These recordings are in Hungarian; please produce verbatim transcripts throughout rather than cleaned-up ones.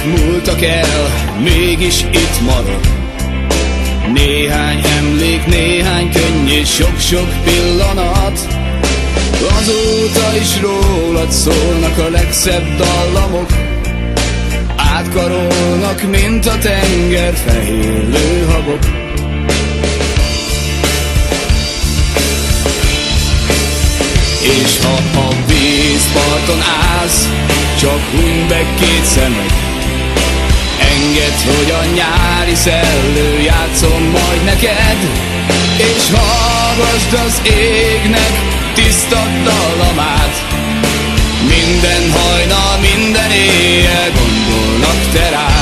múltak el, mégis itt marad néhány emlék, néhány könny és sok-sok pillanat. Azóta is rólad szólnak a legszebb dallamok, átkarolnak, mint a tenger fehér lőhabok. És ha a vízparton állsz, csak hunyd be két szemed, engedd, hogy a nyári szellő játszom majd neked. És hallgasd az égnek tiszta dallamát, minden hajnal, minden éjjel gondolnak te rád.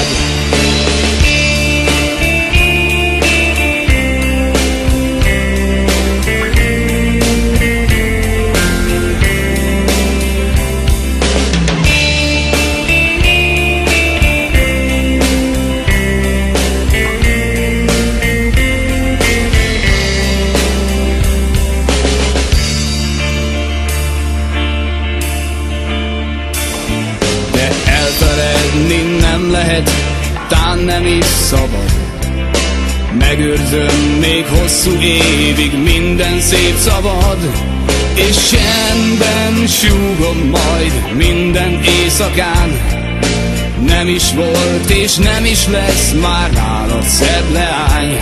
Elfeledni nem lehet, tán nem is szabad. Megőrzöm még hosszú évig minden szép szavad, és csendben súgom majd minden éjszakán. Nem is volt és nem is lesz már nálad szebb leány.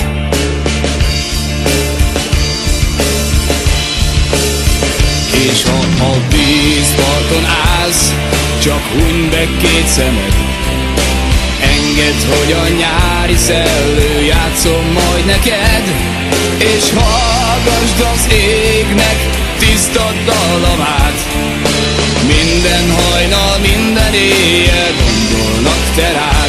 És ha a vízparton állsz, csak hunyd be két szemed, engedd, hogy a nyári szellő játszom majd neked. És hallgasd az égnek tiszta dallamát, minden hajnal, minden éjjel gondolnak te rád.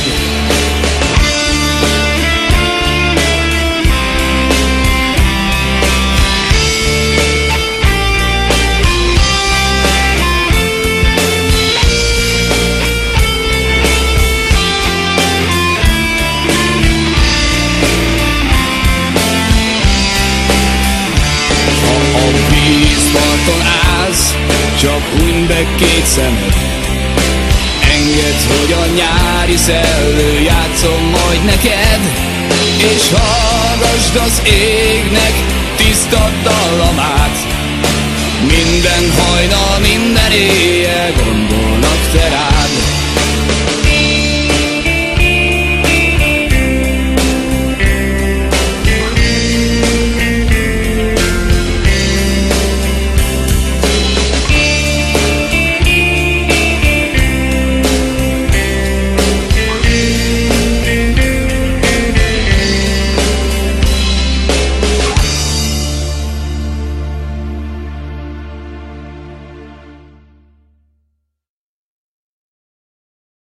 Vízparton állsz, csak hunyd be két szemed, engedd, hogy a nyári szellő játszom majd neked. És hallgasd az égnek tiszta dallamát, minden hajnal, minden éjjel